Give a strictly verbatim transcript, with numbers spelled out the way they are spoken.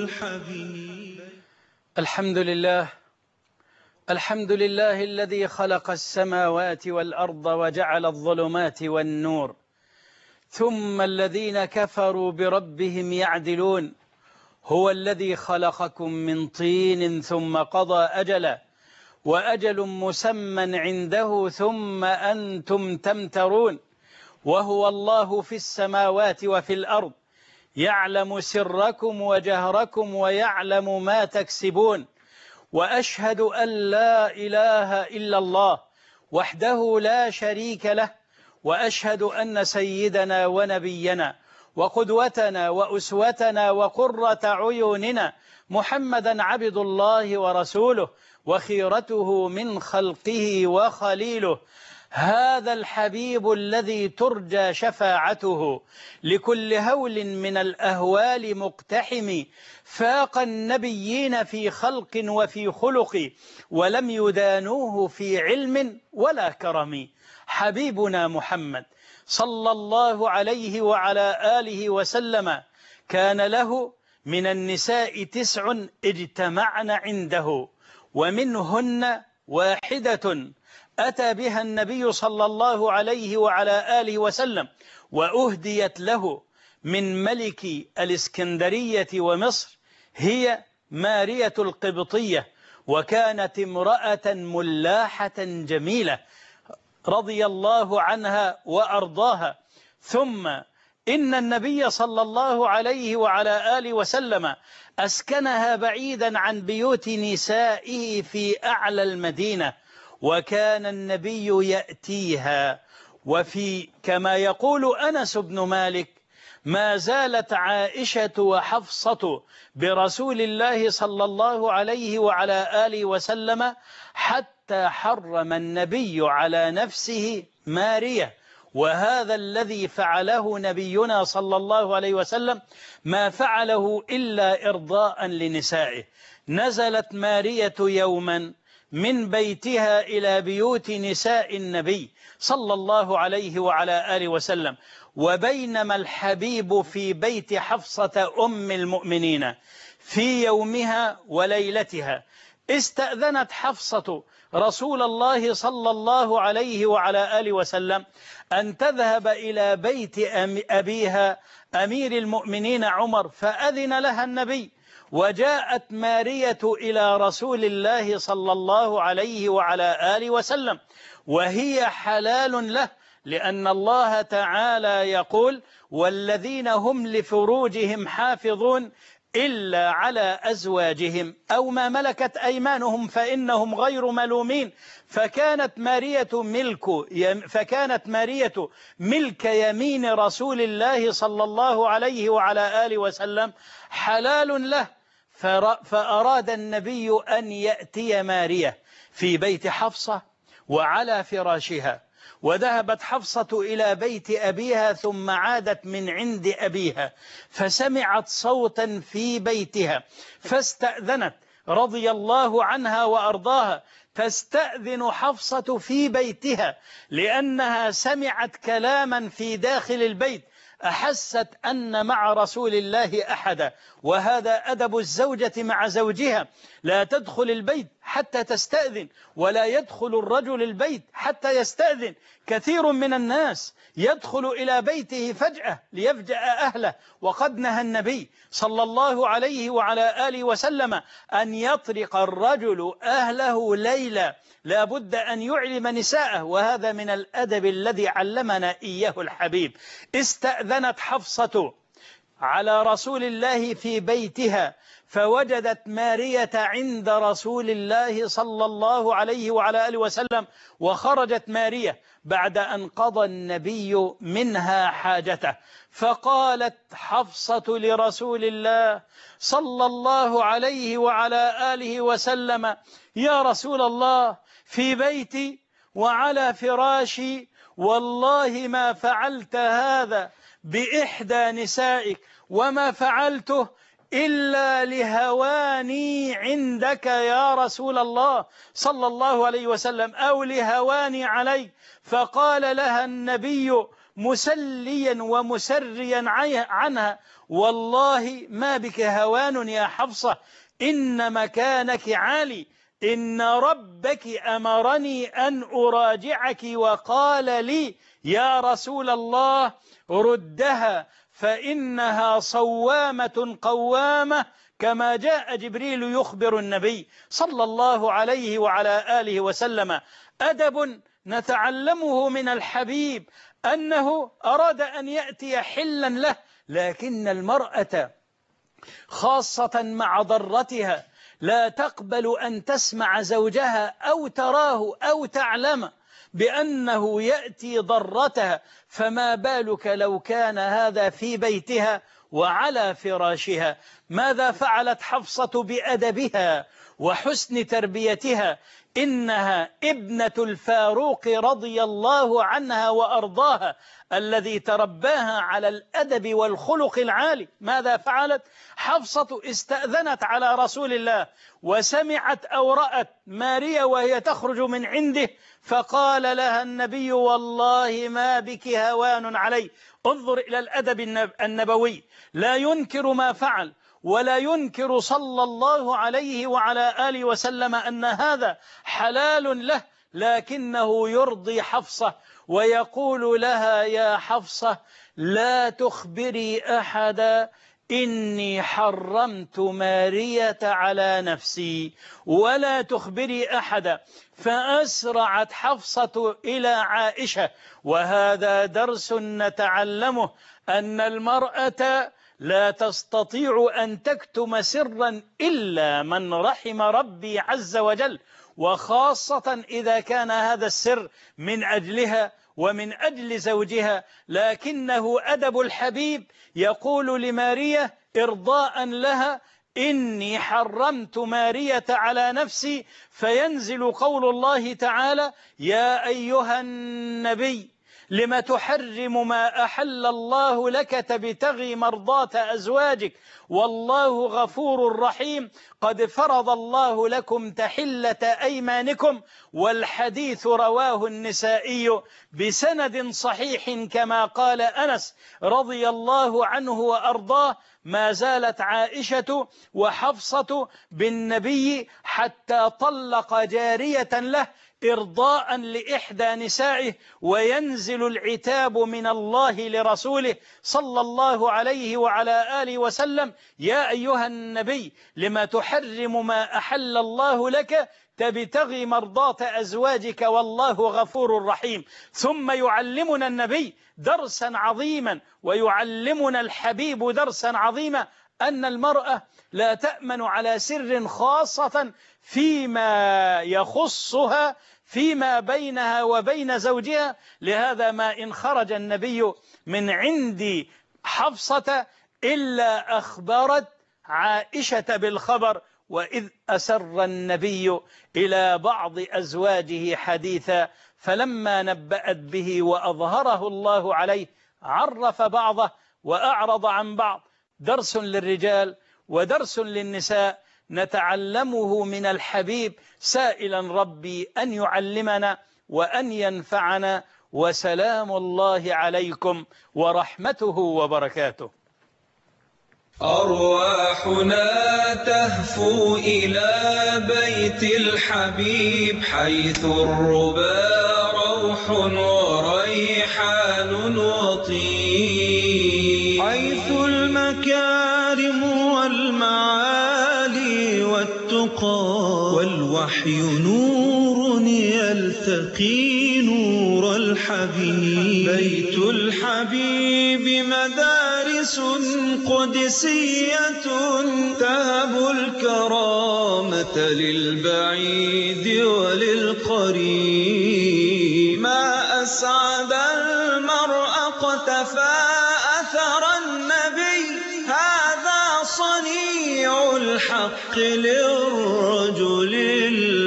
الحبيب. الحمد لله الحمد لله الذي خلق السماوات والأرض وجعل الظلمات والنور، ثم الذين كفروا بربهم يعدلون. هو الذي خلقكم من طين ثم قضى أجلا وأجل مسمى عنده ثم أنتم تمترون. وهو الله في السماوات وفي الأرض، يعلم سركم وجهركم ويعلم ما تكسبون. وأشهد أن لا إله إلا الله وحده لا شريك له، وأشهد أن سيدنا ونبينا وقدوتنا وأسوتنا وقرة عيوننا محمدا عبد الله ورسوله وخيرته من خلقه وخليله، هذا الحبيب الذي ترجى شفاعته لكل هول من الأهوال مقتحم، فاق النبيين في خلق وفي خلق ولم يدانوه في علم ولا كرم. حبيبنا محمد صلى الله عليه وعلى آله وسلم كان له من النساء تسع اجتمعن عنده، ومنهن واحدة أتى بها النبي صلى الله عليه وعلى آله وسلم وأهديت له من ملك الإسكندرية ومصر، هي مارية القبطية، وكانت امرأة ملاحة جميلة رضي الله عنها وأرضاها. ثم إن النبي صلى الله عليه وعلى آله وسلم أسكنها بعيدا عن بيوت نسائه في أعلى المدينة، وكان النبي يأتيها. وفي كما يقول أنس بن مالك: ما زالت عائشة وحفصة برسول الله صلى الله عليه وعلى آله وسلم حتى حرم النبي على نفسه مارية. وهذا الذي فعله نبينا صلى الله عليه وسلم ما فعله إلا إرضاء لنسائه. نزلت مارية يوما من بيتها إلى بيوت نساء النبي صلى الله عليه وعلى آله وسلم، وبينما الحبيب في بيت حفصة أم المؤمنين في يومها وليلتها، استأذنت حفصة رسول الله صلى الله عليه وعلى آله وسلم أن تذهب إلى بيت أبيها أمير المؤمنين عمر، فأذن لها النبي. وجاءت مارية إلى رسول الله صلى الله عليه وعلى آله وسلم وهي حلال له، لأن الله تعالى يقول: والذين هم لفروجهم حافظون إلا على أزواجهم أو ما ملكت أيمانهم فإنهم غير ملومين. فكانت مارية ملك فكانت مارية ملك يمين رسول الله صلى الله عليه وعلى آله وسلم حلال له. فأراد النبي أن يأتي مارية في بيت حفصة وعلى فراشها، وذهبت حفصة إلى بيت أبيها ثم عادت من عند أبيها فسمعت صوتا في بيتها فاستأذنت رضي الله عنها وأرضاها. تستأذن حفصة في بيتها لأنها سمعت كلاما في داخل البيت، أحست أن مع رسول الله أحدا، وهذا أدب الزوجة مع زوجها: لا تدخل البيت حتى تستأذن، ولا يدخل الرجل البيت حتى يستأذن. كثير من الناس يدخل إلى بيته فجأة ليفجأ أهله، وقد نهى النبي صلى الله عليه وعلى آله وسلم أن يطرق الرجل أهله ليلا، لا بد أن يعلم نساءه، وهذا من الأدب الذي علمنا إياه الحبيب. استأذنت حفصة على رسول الله في بيتها فوجدت مارية عند رسول الله صلى الله عليه وعلى آله وسلم، وخرجت مارية بعد أن قضى النبي منها حاجته. فقالت حفصة لرسول الله صلى الله عليه وعلى آله وسلم: يا رسول الله، في بيتي وعلى فراشي والله ما فعلت هذا بإحدى نسائك، وما فعلته إلا لهواني عندك يا رسول الله صلى الله عليه وسلم، أو لهواني عليك. فقال لها النبي مسليا ومسريا عنها: والله ما بك هوان يا حفصة، إن مكانك عالي، إن ربك أمرني أن أراجعك وقال لي يا رسول الله ردها فإنها صوامة قوامة، كما جاء جبريل يخبر النبي صلى الله عليه وعلى آله وسلم. أدب نتعلمه من الحبيب أنه أراد أن يأتي حلا له، لكن المرأة خاصة مع ضرتها لا تقبل أن تسمع زوجها أو تراه أو تعلم بأنه يأتي ضرتها، فما بالك لو كان هذا في بيتها وعلى فراشها. ماذا فعلت حفصة بأدبها وحسن تربيتها؟ إنها ابنة الفاروق رضي الله عنها وأرضاها الذي ترباها على الأدب والخلق العالي. ماذا فعلت حفصة؟ استأذنت على رسول الله وسمعت أو رأت ماريا وهي تخرج من عنده، فقال لها النبي والله ما بك هوان علي. انظر إلى الأدب النبوي، لا ينكر ما فعل ولا ينكر صلى الله عليه وعلى آله وسلم أن هذا حلال له، لكنه يرضي حفصة ويقول لها يا حفصة لا تخبري أحدا إني حرمت مارية على نفسي ولا تخبري أحدا. فأسرعت حفصة إلى عائشة، وهذا درس نتعلمه، أن المرأة لا تستطيع أن تكتم سرا إلا من رحم ربي عز وجل، وخاصة إذا كان هذا السر من أجلها ومن أجل زوجها. لكنه أدب الحبيب يقول لماريا إرضاء لها إني حرمت مارية على نفسي، فينزل قول الله تعالى يا أيها النبي لما تحرم ما أحل الله لك تبتغي مرضات أزواجك والله غفور رحيم قد فرض الله لكم تحلة أيمانكم. والحديث رواه النسائي بسند صحيح كما قال أنس رضي الله عنه وأرضاه ما زالت عائشة وحفصة بالنبي حتى طلق جارية له إرضاء لإحدى نسائه، وينزل العتاب من الله لرسوله صلى الله عليه وعلى آله وسلم يا أيها النبي لما تحرم ما أحل الله لك تبتغي مرضات أزواجك والله غفور رحيم. ثم يعلمنا النبي درسا عظيما ويعلمنا الحبيب درسا عظيما، أن المرأة لا تأمن على سر خاصة فيما يخصها فيما بينها وبين زوجها. لهذا ما إن خرج النبي من عند حفصة إلا أخبرت عائشة بالخبر، وإذ أسر النبي إلى بعض أزواجه حديثا فلما نبأت به وأظهره الله عليه عرف بعضه وأعرض عن بعض. درس للرجال ودرس للنساء نتعلمه من الحبيب، سائلا ربي أن يعلمنا وأن ينفعنا. وسلام الله عليكم ورحمته وبركاته. أرواحنا تهفو إلى بيت الحبيب حيث الربا روح وريحان وطيب، حيث المكارم والمعالي والتقى والوحي نور يلتقي نور الحبيب. بيت الحبيب مدارس قدسية تهب الكرامة للبعيد وللقريب. ما أسعد المرء اقتفى أثر النبي، هذا صنيع الحق للرجل